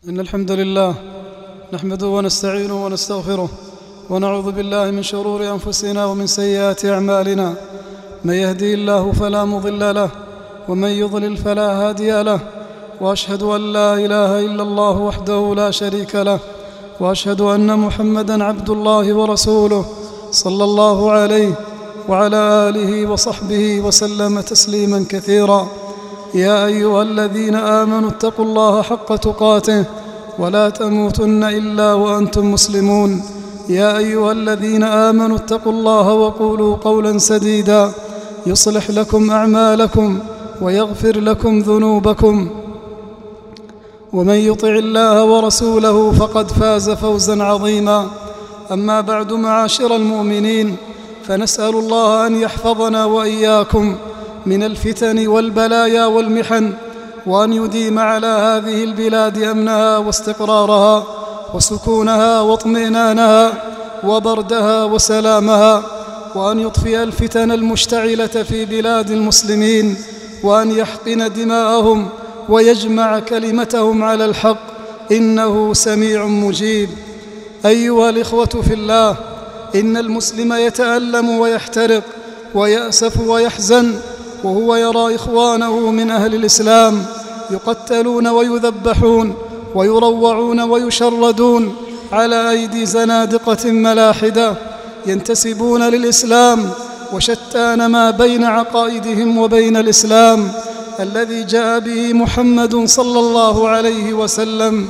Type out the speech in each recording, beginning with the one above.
إن الحمد لله نحمده ونستعينه ونستغفره ونعوذ بالله من شرور أنفسنا ومن سيئات أعمالنا. من يهدي الله فلا مضل له ومن يضلل فلا هادي له، وأشهد أن لا إله إلا الله وحده لا شريك له، وأشهد أن محمدًا عبد الله ورسوله صلى الله عليه وعلى آله وصحبه وسلم تسليمًا كثيرا. يا أيها الذين آمنوا اتقوا الله حق تقاته ولا تموتن إلا وأنتم مسلمون. يا أيها الذين آمنوا اتقوا الله وقولوا قولا سديدا يصلح لكم أعمالكم ويغفر لكم ذنوبكم، ومن يطع الله ورسوله فقد فاز فوزا عظيما. أما بعد، معاشر المؤمنين، فنسأل الله أن يحفظنا وإياكم من الفتن والبلايا والمحن، وأن يديم على هذه البلاد أمنها واستقرارها وسكونها واطمئنانها وبردها وسلامها، وأن يطفئ الفتن المشتعلة في بلاد المسلمين، وأن يحقن دماءهم ويجمع كلمتهم على الحق، إنه سميع مجيب. أيها الإخوة في الله، إن المسلم يتألم ويحترق ويأسف ويحزن وهو يرى إخوانه من أهل الإسلام يقتلون ويذبحون ويروعون ويشردون على أيدي زنادقة ملاحدة ينتسبون للإسلام، وشتان ما بين عقائدهم وبين الإسلام الذي جاء به محمد صلى الله عليه وسلم.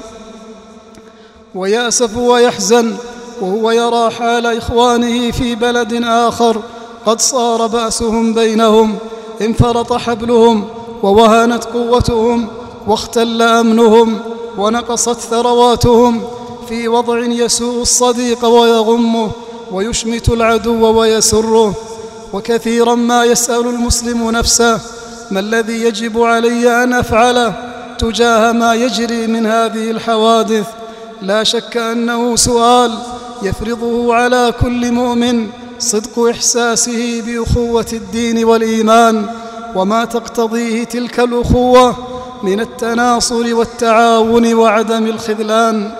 ويأسف ويحزن وهو يرى حال إخوانه في بلد آخر قد صار بأسهم بينهم، انفرط حبلهم ووهنت قوتهم واختل أمنهم ونقصت ثرواتهم، في وضع يسوء الصديق ويغمه ويشمت العدو ويسره. وكثيرا ما يسأل المسلم نفسه: ما الذي يجب علي أن أفعله تجاه ما يجري من هذه الحوادث؟ لا شك أنه سؤال يفرضه على كل مؤمن صدق إحساسه بأخوة الدين والإيمان وما تقتضيه تلك الأخوة من التناصر والتعاون وعدم الخذلان.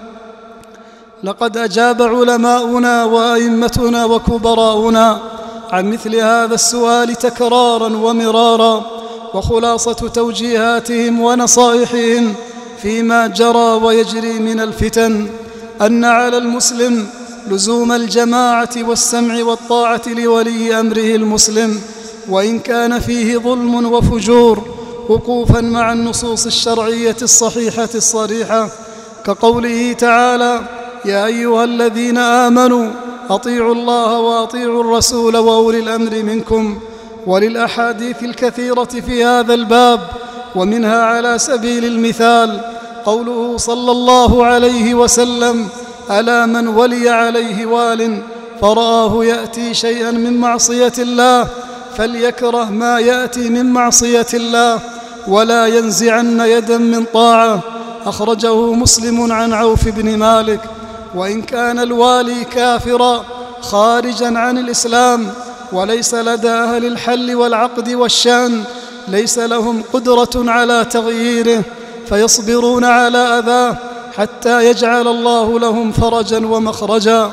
لقد أجاب علماؤنا وأئمتنا وكبراؤنا عن مثل هذا السؤال تكرارا ومرارا، وخلاصة توجيهاتهم ونصائحهم فيما جرى ويجري من الفتن أن على المسلم لزوم الجماعة والسمع والطاعة لولي أمره المسلم، وإن كان فيه ظلم وفجور، وقوفا مع النصوص الشرعية الصحيحة الصريحة، كقوله تعالى: يا أيها الذين آمنوا أطيعوا الله وأطيعوا الرسول وأولي الأمر منكم. وللأحاديث الكثيرة في هذا الباب، ومنها على سبيل المثال قوله صلى الله عليه وسلم: ألا من ولي عليه وال فرآه يأتي شيئا من معصية الله فليكره ما يأتي من معصية الله ولا ينزعن يدا من طاعة. أخرجه مسلم عن عوف بن مالك. وإن كان الوالي كافرا خارجا عن الإسلام وليس لدى أهل الحل والعقد والشأن، ليس لهم قدرة على تغييره، فيصبرون على أذاه حتى يجعل الله لهم فرجا ومخرجا.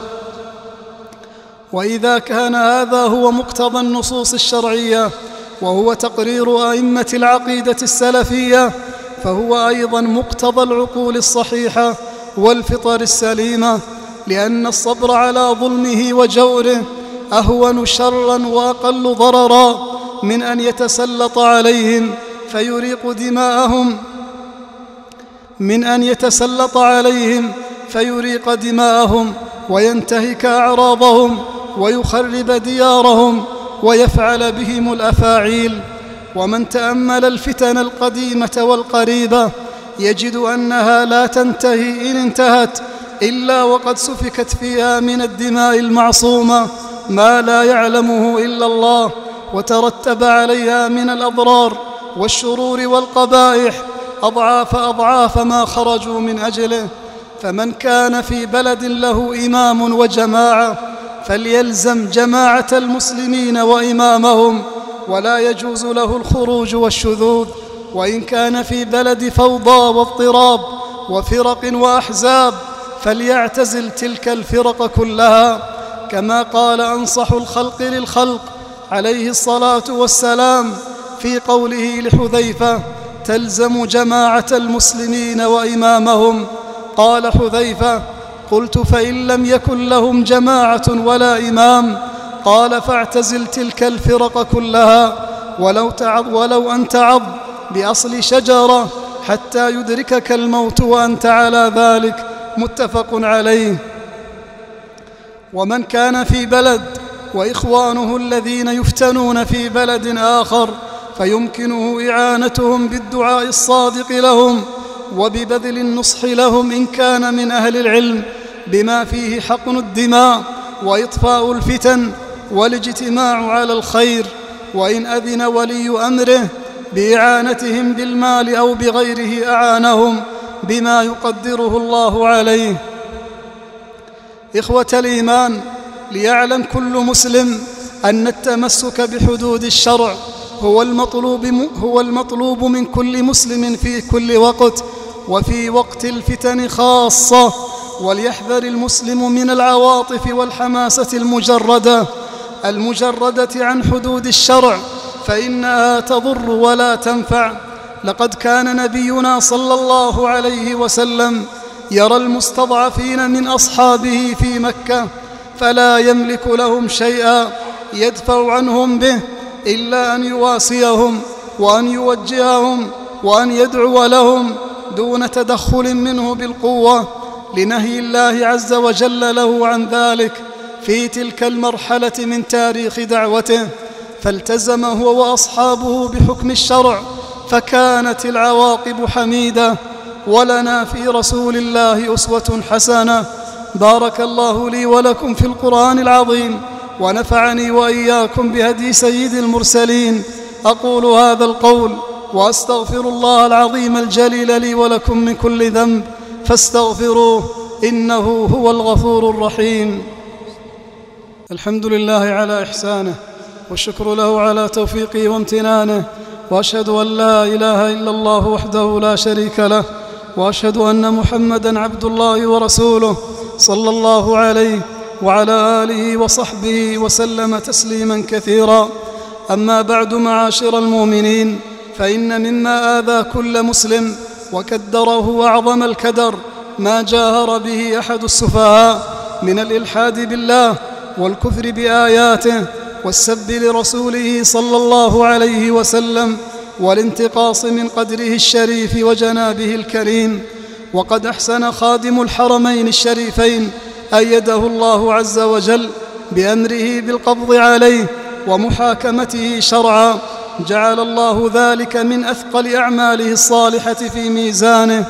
وإذا كان هذا هو مقتضى النصوص الشرعية وهو تقرير أئمة العقيدة السلفية، فهو أيضا مقتضى العقول الصحيحة والفطر السليمة، لأن الصبر على ظلمه وجوره أهون شرا وأقل ضررا من أن يتسلط عليهم فيريق دماءهم وينتهك أعراضهم ويخرب ديارهم ويفعل بهم الأفاعيل. ومن تأمل الفتن القديمة والقريبة يجد أنها لا تنتهي إن انتهت إلا وقد سفكت فيها من الدماء المعصومة ما لا يعلمه إلا الله، وترتب عليها من الأضرار والشرور والقبائح أضعاف ما خرجوا من أجله. فمن كان في بلد له إمام وجماعة فليلزم جماعة المسلمين وإمامهم، ولا يجوز له الخروج والشذوذ. وإن كان في بلد فوضى واضطراب وفرق وأحزاب، فليعتزل تلك الفرق كلها. كما قال أنصح الخلق للخلق عليه الصلاة والسلام في قوله لحذيفة: تلزم جماعة المسلمين وإمامهم. قال حذيفة: قلت فإن لم يكن لهم جماعة ولا إمام؟ قال: فاعتزل تلك الفرق كلها، ولو أن تعض بأصل شجرة حتى يدركك الموت وأنت على ذلك. متفق عليه. ومن كان في بلد وإخوانه الذين يفتنون في بلد آخر فيمكنه إعانتهم بالدعاء الصادق لهم وببذل النصح لهم إن كان من أهل العلم بما فيه حقن الدماء وإطفاء الفتن والاجتماع على الخير، وإن أذن ولي أمره بإعانتهم بالمال أو بغيره أعانهم بما يقدره الله عليه. إخوة الإيمان، ليعلم كل مسلم أن التمسك بحدود الشرع هو المطلوب من كل مسلم في كل وقت، وفي وقت الفتن خاصة. وليحذر المسلم من العواطف والحماسة المجردة عن حدود الشرع، فإنها تضر ولا تنفع. لقد كان نبينا صلى الله عليه وسلم يرى المستضعفين من أصحابه في مكة فلا يملك لهم شيئا يدفع عنهم به إلا أن يواسيهم وأن يوجههم وأن يدعو لهم دون تدخل منه بالقوة، لنهي الله عز وجل له عن ذلك في تلك المرحلة من تاريخ دعوته. فالتزم هو وأصحابه بحكم الشرع فكانت العواقب حميدة. ولنا في رسول الله أسوة حسنة. بارك الله لي ولكم في القرآن العظيم، ونفعني وإياكم بهدي سيد المرسلين. أقول هذا القول وأستغفر الله العظيم الجليل لي ولكم من كل ذنب فاستغفروه إنه هو الغفور الرحيم. الحمد لله على إحسانه، والشكر له على توفيقه وامتنانه، وأشهد أن لا إله إلا الله وحده لا شريك له، وأشهد أن محمدًا عبد الله ورسوله صلى الله عليه وعلى آله وصحبه وسلم تسليماً كثيراً. أما بعد، معاشر المؤمنين، فإن مما آذى كل مسلم وكدره أعظم الكدر ما جاهر به أحد السفهاء من الإلحاد بالله والكفر بآياته والسب لرسوله صلى الله عليه وسلم والانتقاص من قدره الشريف وجنابه الكريم. وقد أحسن خادم الحرمين الشريفين أيده الله عز وجل بأمره بالقبض عليه ومحاكمته شرعا، جعل الله ذلك من أثقل أعماله الصالحة في ميزانه.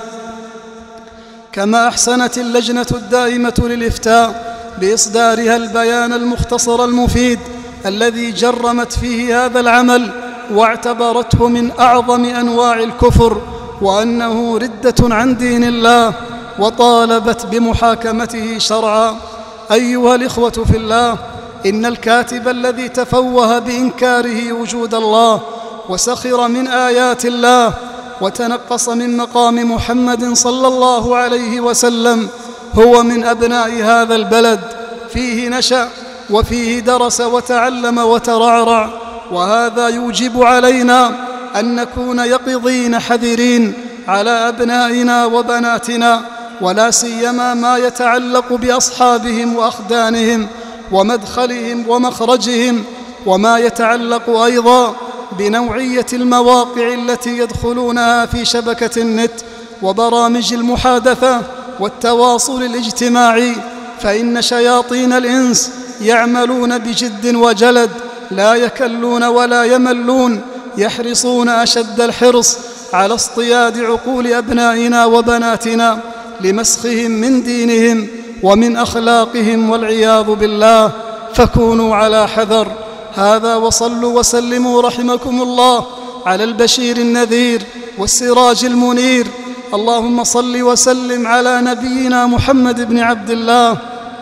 كما أحسنت اللجنة الدائمة للإفتاء بإصدارها البيان المختصر المفيد الذي جرمت فيه هذا العمل واعتبرته من أعظم أنواع الكفر وأنه ردة عن دين الله، وطالبت بمحاكمته شرعا. أيها الإخوة في الله، إن الكاتب الذي تفوه بإنكاره وجود الله وسخر من آيات الله وتنقص من مقام محمد صلى الله عليه وسلم هو من أبناء هذا البلد، فيه نشأ وفيه درس وتعلم وترعرع. وهذا يوجب علينا أن نكون يقظين حذرين على أبنائنا وبناتنا، ولا سيما ما يتعلق بأصحابهم وأخدانهم ومدخلهم ومخرجهم، وما يتعلق أيضا بنوعية المواقع التي يدخلونها في شبكة النت وبرامج المحادثة والتواصل الاجتماعي، فإن شياطين الإنس يعملون بجد وجلد، لا يكلون ولا يملون، يحرصون أشد الحرص على اصطياد عقول أبنائنا وبناتنا لمسخهم من دينهم ومن أخلاقهم والعياذ بالله، فكونوا على حذر. هذا، وصلوا وسلموا رحمكم الله على البشير النذير والسراج المنير. اللهم صل وسلم على نبينا محمد بن عبد الله،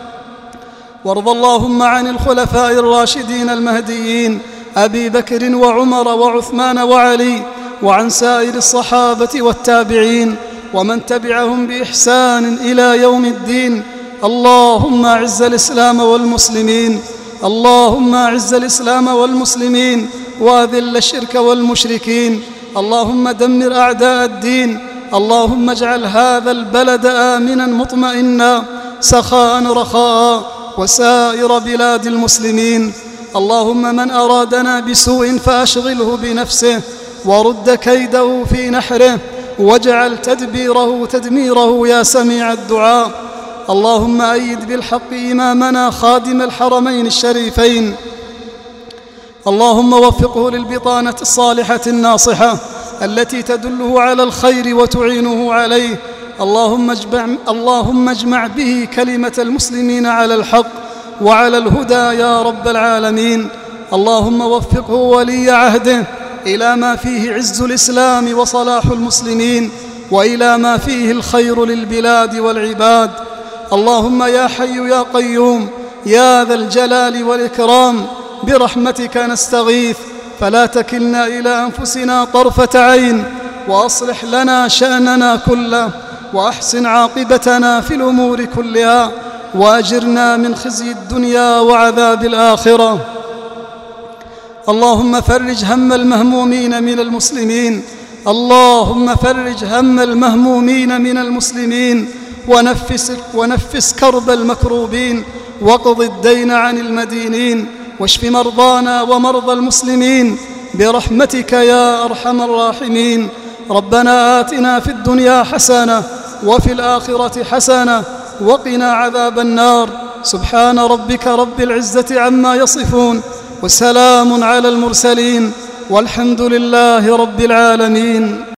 وارض اللهم عن الخلفاء الراشدين المهديين أبي بكر وعمر وعثمان وعلي، وعن سائر الصحابة والتابعين ومن تبعهم بإحسان إلى يوم الدين. اللهم أعز الإسلام والمسلمين، اللهم أعز الإسلام والمسلمين وأذل الشرك والمشركين. اللهم دمر أعداء الدين. اللهم اجعل هذا البلد آمنا مطمئنا سخاء رخاء وسائر بلاد المسلمين. اللهم من أرادنا بسوء فأشغله بنفسه ورد كيده في نحره واجعل تدبيره تدميره يا سميع الدعاء. اللهم أيد بالحق إمامنا خادم الحرمين الشريفين، اللهم وفقه للبطانة الصالحة الناصحة التي تدله على الخير وتعينه عليه. اللهم اجمع به كلمة المسلمين على الحق وعلى الهدى يا رب العالمين. اللهم وفقه ولي عهده إلى ما فيه عز الإسلام وصلاح المسلمين وإلى ما فيه الخير للبلاد والعباد. اللهم يا حي يا قيوم يا ذا الجلال والإكرام برحمتك نستغيث، فلا تكلنا إلى أنفسنا طرفة عين، وأصلح لنا شأننا كله، وأحسن عاقبتنا في الأمور كلها، وأجرنا من خزي الدنيا وعذاب الآخرة. اللهم فرج هم المهمومين من المسلمين، اللهم فرج هم المهمومين من المسلمين، ونفس كرب المكروبين، واقض الدين عن المدينين، واشف مرضانا ومرضى المسلمين برحمتك يا أرحم الراحمين. ربنا آتنا في الدنيا حسنة وفي الآخرة حسنة وقنا عذاب النار. سبحان ربك رب العزة عما يصفون، وسلام على المرسلين، والحمد لله رب العالمين.